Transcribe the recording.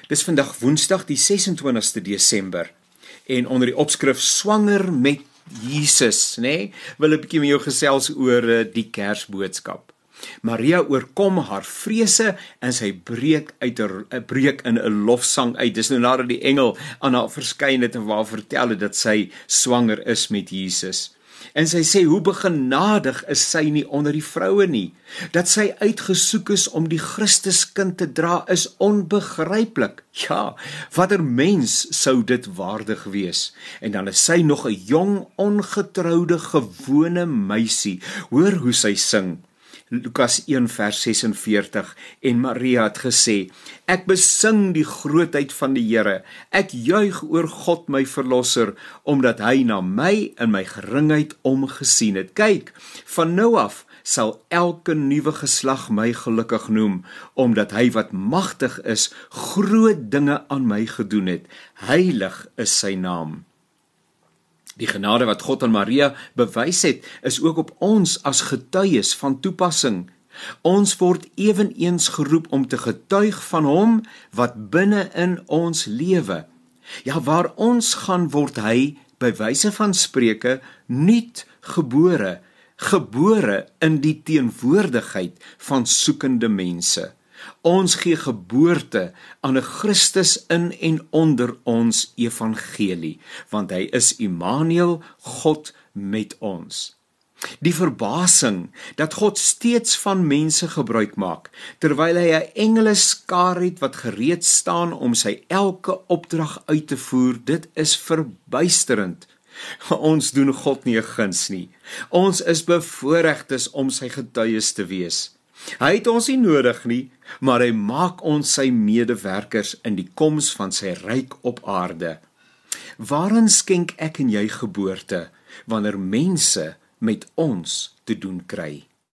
Dis vandag Woensdag die 26ste Desember en onder die opskrif Swanger met Jesus, wil 'n bietjie met jou gesels oor die Kersboodskap. Maria oorkom haar vrese en sy breek in 'n lofsang uit. Dis nou nadat die engel aan haar verskyn het en haar vertel het dat sy swanger is met Jesus. En sy sê, hoe begenadig is sy nie onder die vroue nie. Dat sy uitgesoek is om die Christuskind te dra is onbegryplik. Ja, watter mens sou dit waardig wees? En dan is sy nog 'n jong, ongetroude, gewone meisie. Hoor hoe sy sing. Lukas 1 vers 46 en Maria het gesê, ek besing die grootheid van die Here, ek juig oor God my verlosser, omdat hy na my in my geringheid omgesien het. Kyk, van nou af sal elke nuwe geslag my gelukkig noem, omdat hy wat magtig is, groot dinge aan my gedoen het. Heilig is sy naam. Die genade wat God aan Maria bewys het, is ook op ons as getuies van toepassing. Ons word eweneens geroep om te getuig van hom wat binne in ons lewe. Ja, waar ons gaan word hy, by wyse van spreuke, nuut gebore, gebore in die teenwoordigheid van soekende mense. Ons gee geboorte aan 'n Christus in en onder ons evangelie, want hy is Immanuel, God met ons. Die verbasing dat God steeds van mense gebruik maak, terwyl hy 'n engeleskaar het wat gereed staan om sy elke opdrag uit te voer, dit is verbuisterend. Ons doen God nie 'n guns nie. Ons is bevoorregtes om sy getuies te wees. Hy het ons nie nodig nie, maar hy maak ons sy medewerkers in die koms van sy ryk op aarde. Waarin skenk ek en jy geboorte, wanneer mense met ons te doen kry?